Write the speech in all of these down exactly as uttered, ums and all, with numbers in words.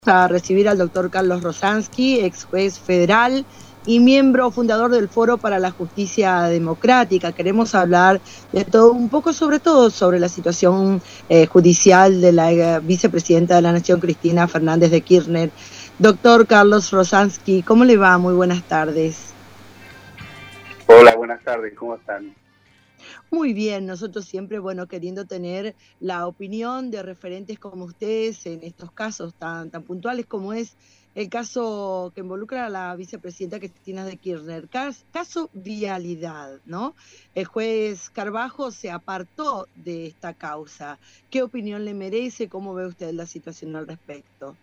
A recibir al doctor Carlos Rosansky, ex juez federal y miembro fundador del Foro para la Justicia Democrática. Queremos hablar de todo, un poco sobre todo sobre la situación eh, judicial de la eh, vicepresidenta de la Nación, Cristina Fernández de Kirchner. Doctor Carlos Rosansky, ¿cómo le va? Muy buenas tardes. Hola, buenas tardes, ¿cómo están? Muy bien, nosotros siempre, bueno, queriendo tener la opinión de referentes como ustedes en estos casos tan, tan puntuales como es el caso que involucra a la vicepresidenta Cristina de Kirchner, Cas, caso vialidad, ¿no? El juez Carbajo se apartó de esta causa. ¿Qué opinión le merece? ¿Cómo ve usted la situación al respecto?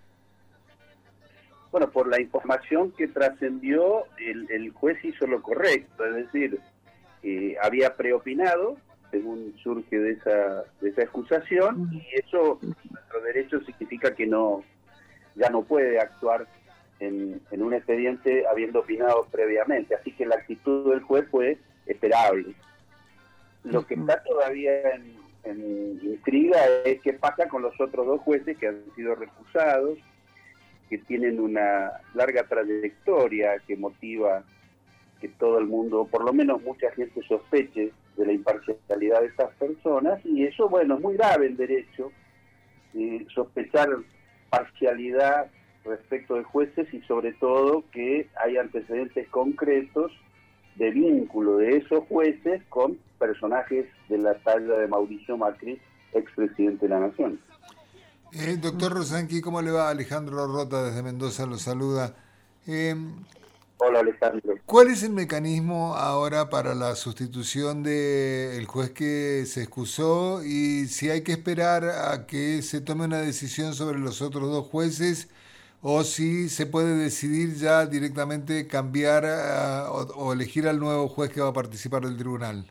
Bueno, por la información que trascendió, el, el juez hizo lo correcto, es decir, eh, había preopinado, según surge de esa, de esa acusación, y eso, nuestro derecho significa que no ya no puede actuar en, en un expediente habiendo opinado previamente, así que la actitud del juez fue esperable. Lo que está todavía en, en intriga es qué pasa con los otros dos jueces que han sido recusados, que tienen una larga trayectoria que motiva que todo el mundo, por lo menos mucha gente, sospeche de la imparcialidad de estas personas, y eso, bueno, es muy grave en derecho, eh, sospechar parcialidad respecto de jueces y sobre todo que hay antecedentes concretos de vínculo de esos jueces con personajes de la talla de Mauricio Macri, expresidente de la Nación. Eh, doctor Rosansky, ¿cómo le va? Alejandro Rota desde Mendoza lo saluda. Eh, Hola, Alejandro. ¿Cuál es el mecanismo ahora para la sustitución del juez que se excusó y si hay que esperar a que se tome una decisión sobre los otros dos jueces o si se puede decidir ya directamente cambiar uh, o, o elegir al nuevo juez que va a participar del tribunal?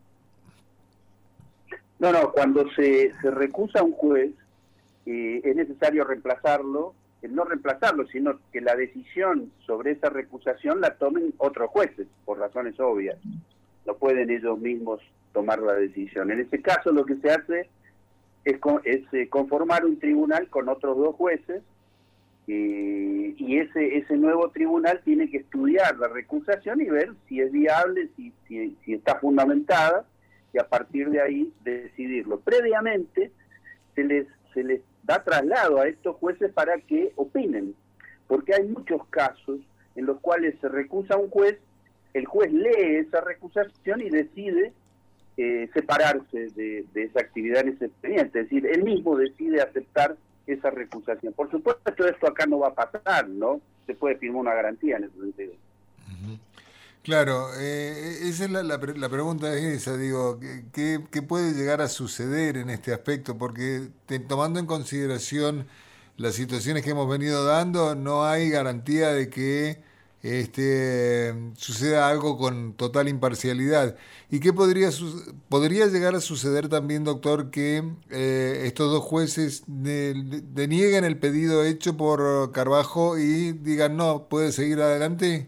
No, no, cuando se, se recusa a un juez, eh, es necesario reemplazarlo, no reemplazarlo, sino que la decisión sobre esa recusación la tomen otros jueces, por razones obvias. No pueden ellos mismos tomar la decisión. En este caso lo que se hace es, es eh, conformar un tribunal con otros dos jueces, eh, y ese ese nuevo tribunal tiene que estudiar la recusación y ver si es viable, si, si, si está fundamentada, y a partir de ahí decidirlo. Previamente se les, se les da traslado a estos jueces para que opinen, porque hay muchos casos en los cuales se recusa a un juez, el juez lee esa recusación y decide eh, separarse de, de esa actividad en ese expediente, es decir, él mismo decide aceptar esa recusación. Por supuesto, esto acá no va a pasar, ¿no? Se puede firmar una garantía en ese sentido. Uh-huh. Claro, eh, esa es la, la, la pregunta es esa, digo, ¿qué, ¿qué puede llegar a suceder en este aspecto? Porque te, tomando en consideración las situaciones que hemos venido dando, no hay garantía de que este, suceda algo con total imparcialidad. ¿Y qué podría, podría llegar a suceder también, doctor, que eh, estos dos jueces de, de, denieguen el pedido hecho por Carbajo y digan, no, puede seguir adelante?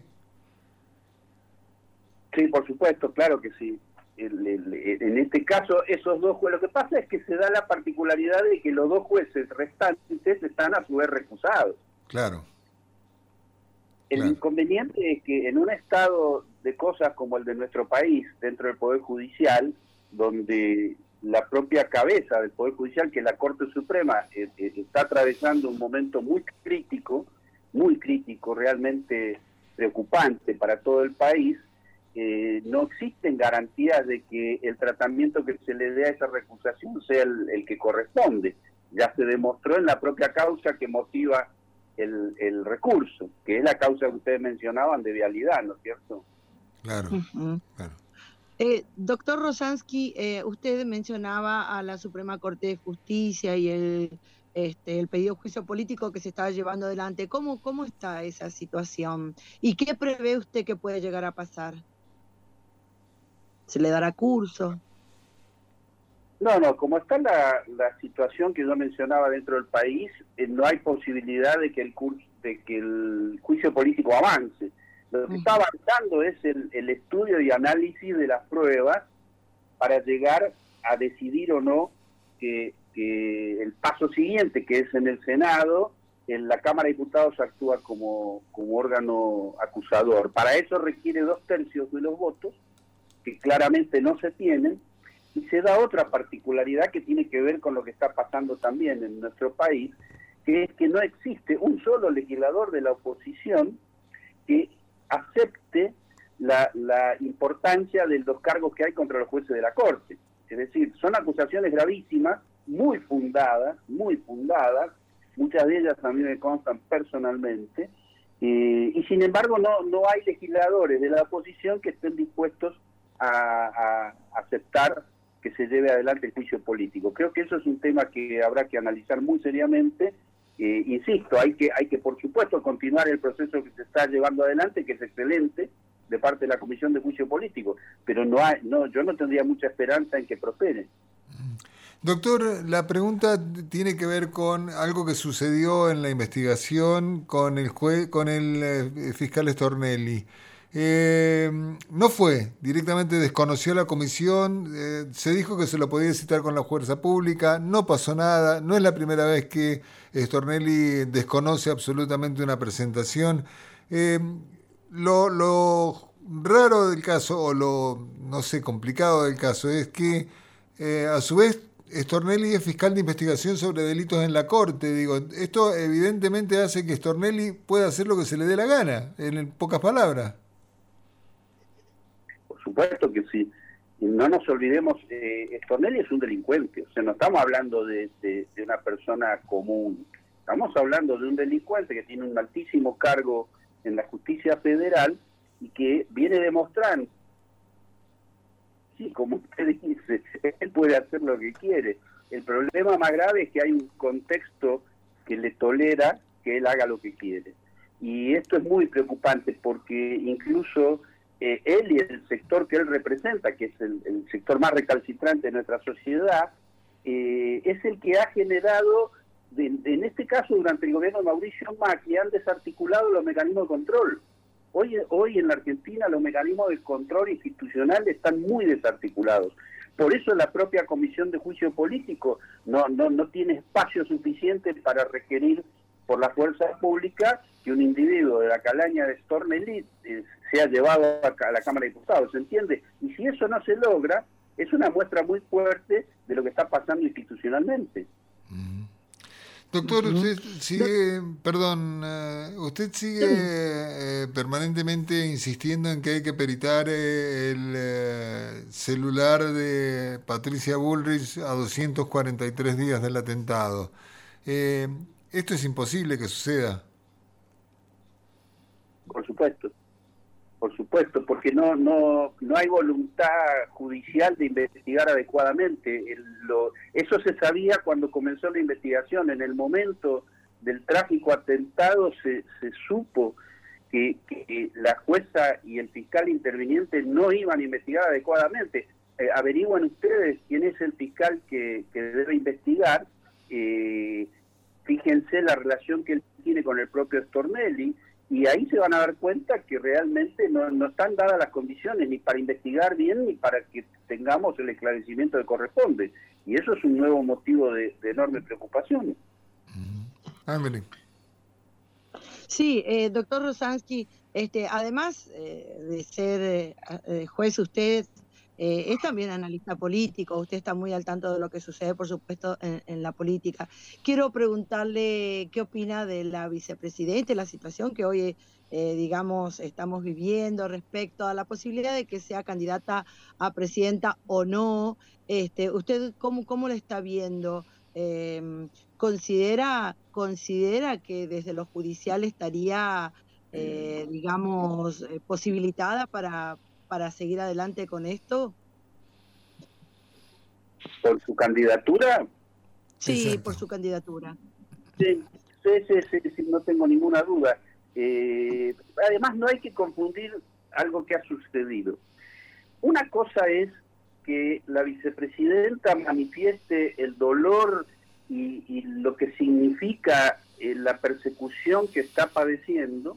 Sí, por supuesto, claro que sí. El, el, en este caso, esos dos jueces, lo que pasa es que se da la particularidad de que los dos jueces restantes están a su vez recusados. Claro. El claro. inconveniente es que en un estado de cosas como el de nuestro país, dentro del Poder Judicial, donde la propia cabeza del Poder Judicial, que es la Corte Suprema, eh, eh, está atravesando un momento muy crítico, muy crítico, realmente preocupante para todo el país, Eh, no existen garantías de que el tratamiento que se le dé a esa recusación sea el, el que corresponde. Ya se demostró en la propia causa que motiva el, el recurso, que es la causa que ustedes mencionaban de vialidad, ¿no es cierto? Claro, Uh-huh. claro. Eh, doctor Rosansky, eh, usted mencionaba a la Suprema Corte de Justicia y el, este, el pedido de juicio político que se estaba llevando adelante. ¿Cómo, cómo está esa situación? ¿Y qué prevé usted que puede llegar a pasar? ¿Se le dará curso? No, no, como está la, la situación que yo mencionaba dentro del país, eh, no hay posibilidad de que el curso, de que el juicio político avance. Lo que está avanzando es el, el estudio y análisis de las pruebas para llegar a decidir o no que, que el paso siguiente, que es en el Senado, en la Cámara de Diputados actúa como, como órgano acusador. Para eso requiere dos tercios de los votos, que claramente no se tienen, y se da otra particularidad que tiene que ver con lo que está pasando también en nuestro país, que es que no existe un solo legislador de la oposición que acepte la, la importancia de los cargos que hay contra los jueces de la Corte. Es decir, son acusaciones gravísimas, muy fundadas, muy fundadas, muchas de ellas también me constan personalmente, eh, y sin embargo no, no hay legisladores de la oposición que estén dispuestos a, a aceptar que se lleve adelante el juicio político. Creo que eso es un tema que habrá que analizar muy seriamente. Eh, insisto, hay que, hay que por supuesto continuar el proceso que se está llevando adelante, que es excelente, de parte de la Comisión de Juicio Político, pero no hay, no, yo no tendría mucha esperanza en que prospere. Doctor, la pregunta tiene que ver con algo que sucedió en la investigación con el jue- con el eh, fiscal Stornelli. Eh, no fue, directamente desconoció la comisión, eh, se dijo que se lo podía citar con la fuerza pública, no pasó nada, no es la primera vez que Stornelli desconoce absolutamente una presentación. Eh, lo, lo raro del caso, o lo, no sé, complicado del caso, es que eh, a su vez Stornelli es fiscal de investigación sobre delitos en la Corte. Digo, esto evidentemente hace que Stornelli pueda hacer lo que se le dé la gana, en pocas palabras. Por supuesto que sí. Y no nos olvidemos, eh, Stornelli es un delincuente, o sea, no estamos hablando de, de, de una persona común, estamos hablando de un delincuente que tiene un altísimo cargo en la justicia federal y que viene demostrando, sí, como usted dice, él puede hacer lo que quiere. El problema más grave es que hay un contexto que le tolera que él haga lo que quiere. Y esto es muy preocupante porque incluso eh, él y el sector que él representa, que es el, el sector más recalcitrante de nuestra sociedad, eh, es el que ha generado, de, de, en este caso durante el gobierno de Mauricio Macri, han desarticulado los mecanismos de control. Hoy, hoy en la Argentina los mecanismos de control institucional están muy desarticulados. Por eso la propia Comisión de Juicio Político no, no, no tiene espacio suficiente para requerir por la fuerza pública que un individuo de la calaña de Stornelli eh, sea llevado a, a la Cámara de Diputados, ¿se entiende? Y si eso no se logra, es una muestra muy fuerte de lo que está pasando institucionalmente. Uh-huh. Doctor, usted sigue, perdón, uh, usted sigue eh, permanentemente insistiendo en que hay que peritar eh, el eh, celular de Patricia Bullrich a doscientos cuarenta y tres días del atentado. Eh, ¿Esto es imposible que suceda? Por supuesto, por supuesto, porque no no no hay voluntad judicial de investigar adecuadamente. El, lo, eso se sabía cuando comenzó la investigación. En el momento del trágico atentado se, se supo que, que la jueza y el fiscal interviniente no iban a investigar adecuadamente. Eh, averigüen ustedes quién es el fiscal que, que debe investigar. Eh, fíjense la relación que él tiene con el propio Stornelli, y ahí se van a dar cuenta que realmente no, no están dadas las condiciones ni para investigar bien ni para que tengamos el esclarecimiento que corresponde. Y eso es un nuevo motivo de, de enorme preocupación. Ándale. Sí, eh, doctor Rosansky, este, además eh, de ser eh, juez usted, Eh, es también analista político, usted está muy al tanto de lo que sucede, por supuesto, en, en la política. Quiero preguntarle qué opina de la vicepresidenta, la situación que hoy, eh, digamos, estamos viviendo respecto a la posibilidad de que sea candidata a presidenta o no. Este, ¿Usted cómo, cómo lo está viendo? Eh, ¿considera, considera que desde lo judicial estaría, eh, digamos, eh, posibilitada para... para seguir adelante con esto? ¿Por su candidatura? Sí, Exacto. por su candidatura. Sí, sí, sí, sí, sí, no tengo ninguna duda. Eh, además, no hay que confundir algo que ha sucedido. Una cosa es que la vicepresidenta manifieste el dolor y, y lo que significa eh, la persecución que está padeciendo,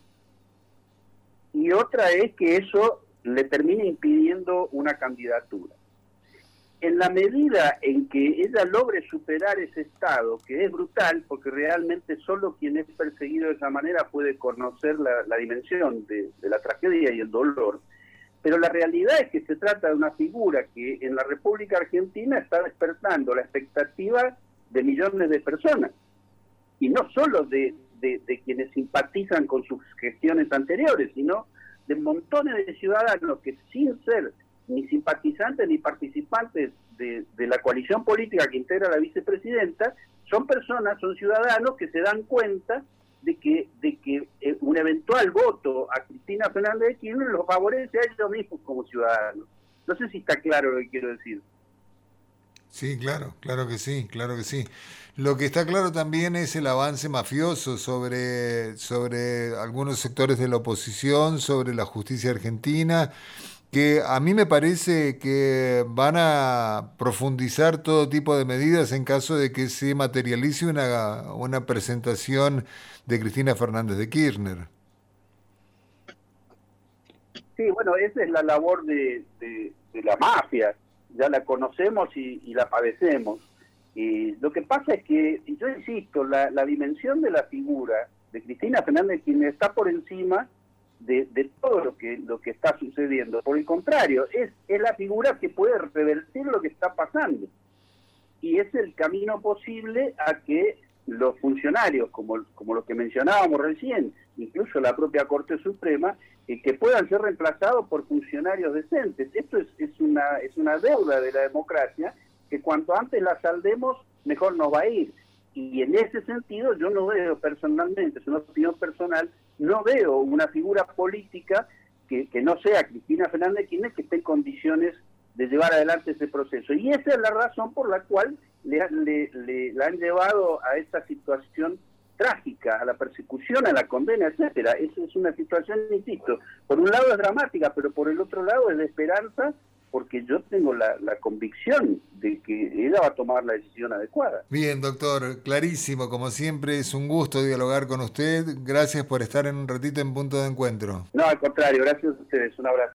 y otra es que eso le termina impidiendo una candidatura. en la medida en que ella logre superar ese estado, que es brutal, porque realmente solo quien es perseguido de esa manera puede conocer la, la dimensión de, de la tragedia y el dolor, pero la realidad es que se trata de una figura que en la República Argentina está despertando la expectativa de millones de personas, y no solo de, de, de quienes simpatizan con sus gestiones anteriores, sino de montones de ciudadanos que, sin ser ni simpatizantes ni participantes de, de la coalición política que integra la vicepresidenta, son personas, son ciudadanos que se dan cuenta de que de que eh, un eventual voto a Cristina Fernández de Kirchner los favorece a ellos mismos como ciudadanos. No sé si está claro lo que quiero decir. Sí, claro, claro que sí, claro que sí. Lo que está claro también es el avance mafioso sobre, sobre algunos sectores de la oposición, sobre la justicia argentina, que a mí me parece que van a profundizar todo tipo de medidas en caso de que se materialice una, una presentación de Cristina Fernández de Kirchner. Sí, bueno, esa es la labor de, de, de la mafia, ya la conocemos y, y la padecemos. Y lo que pasa es que, yo insisto, la, la dimensión de la figura de Cristina Fernández de Kirchner está por encima de, de todo lo que lo que está sucediendo. Por el contrario, es, es la figura que puede revertir lo que está pasando. Y es el camino posible a que los funcionarios, como, como los que mencionábamos recién, incluso la propia Corte Suprema, eh, que puedan ser reemplazados por funcionarios decentes. Esto es, es, una, es una deuda de la democracia, que cuanto antes la saldemos, mejor nos va a ir. Y en ese sentido yo no veo personalmente, es una opinión personal, no veo una figura política que, que no sea Cristina Fernández de Kirchner que esté en condiciones de llevar adelante ese proceso. Y esa es la razón por la cual le, le, le, le han llevado a esta situación trágica, a la persecución, a la condena, etcétera. Esa es una situación, insisto, por un lado es dramática, pero por el otro lado es de esperanza, porque yo tengo la, la convicción de que ella va a tomar la decisión adecuada. Bien, doctor, clarísimo, como siempre es un gusto dialogar con usted. Gracias por estar en un ratito en Punto de Encuentro. No, al contrario, gracias a ustedes, un abrazo.